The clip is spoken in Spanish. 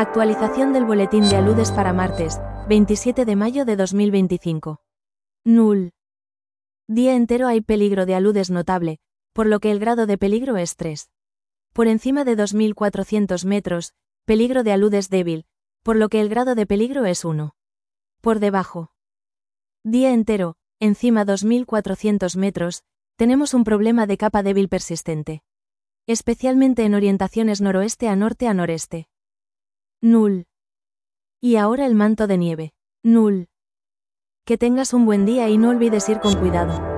Actualización del boletín de aludes para martes, 27 de mayo de 2025. Null. Día entero hay peligro de aludes notable, por lo que el grado de peligro es 3. Por encima de 2400 metros, peligro de aludes débil, por lo que el grado de peligro es 1. Por debajo. Día entero, encima 2400 metros, tenemos un problema de capa débil persistente. Especialmente en orientaciones noroeste a noreste. Null. Y ahora el manto de nieve. Null. Que tengas un buen día y no olvides ir con cuidado.